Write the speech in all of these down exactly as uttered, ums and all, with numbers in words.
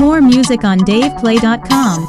More music on dave play dot com.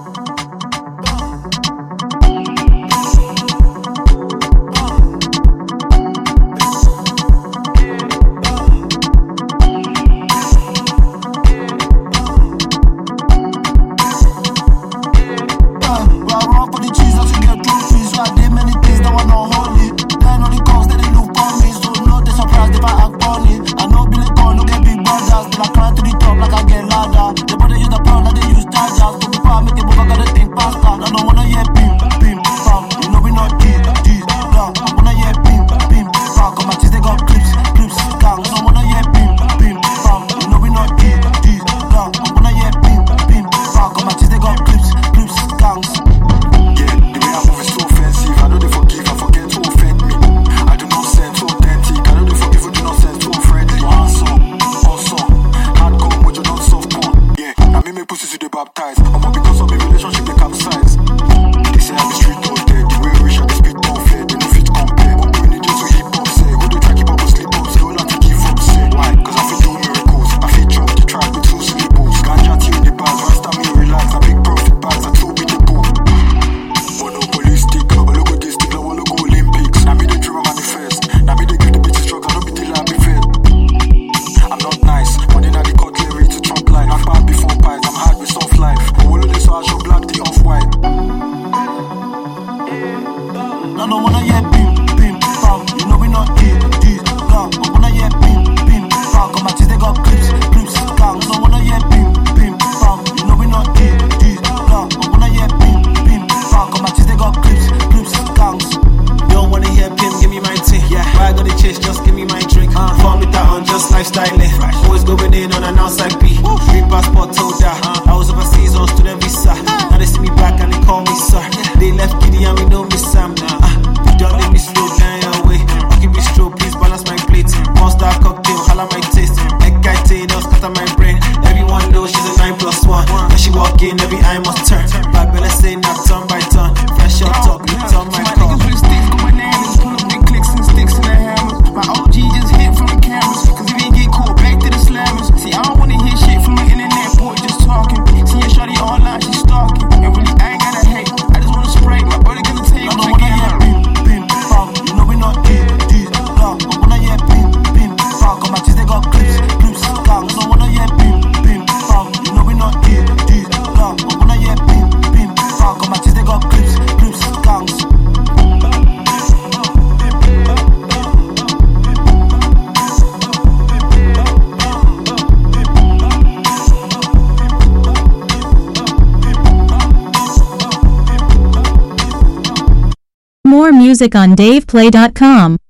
Baptized, I'm because of a relationship they capsize. They say I'm the street out there, the way we reach out the speed don't fair, they no fit compare. But we need you to hip hop, say, who they try keep up or sleep up, say, all have to give up, say. Why? Cause I feel do miracles, I feel drop the track with two syllables. Ganja tea in the bars, rasta me relax, I big profit bags, I two with the book. Monopoly stick, a logo this stick, a logo Olympics. Now me the dream manifest, now me they give the bitches drugs, I don't be the lab fed. I'm not nice, money now the cutlery to trump line, I'm bad before pies, I'm hard with soft life. So I show black, the off-white. I don't wanna hear bim, bim, bam. You know we not here, this, gang. I wanna hear bim, bim, bam. Come my teeth, they got clips, clips, gang. I don't wanna hear bim, bim, bam. You know we not here, this, gang. I wanna hear bim, bim, bam. Come my teeth, they got clips, clips, gangs. You don't wanna hear pim, give me my tea. Yeah, why I got the chase, just give me my drink. Uh, Form it out on just lifestyling. Right. Always going in on an outside beat. Free passport, told that. Uh, I was overseas on student visa. Now they see me back and they call me sir. They left Giddy and we know me Sam. Uh, don't let me slow down your way. Okay, be slow, please balance my plate. Monster cocktail, holla my taste. Egg guy tail, don't scatter my brain. Everyone knows she's a nine plus one. When she walk in, every eye must turn. But better say not turn by turn. Fresh up talk, turn my call. My niggas with sticks go bananas. Pull up big clicks and sticks and the hammers. My O G just hit from the cameras. Cause if he get caught, back to the slammers. See, I don't wanna hear shit from the internet, boy, just talking. See your shawty online, she stalking. And really, I ain't gotta hate. I just wanna spray. My brother gonna tell you. I don't wanna hear bim, bim, bam. You know we not here, this, gang. I wanna hear bim, bim, bam. Come my teeth, they got clips, clips, gang. I don't wanna hear bim, bim, bam. You know we not here, this, gang. I wanna hear bim, bim, bam. Come my teeth, they got clips, clips, gangs. More music on dave play dot com.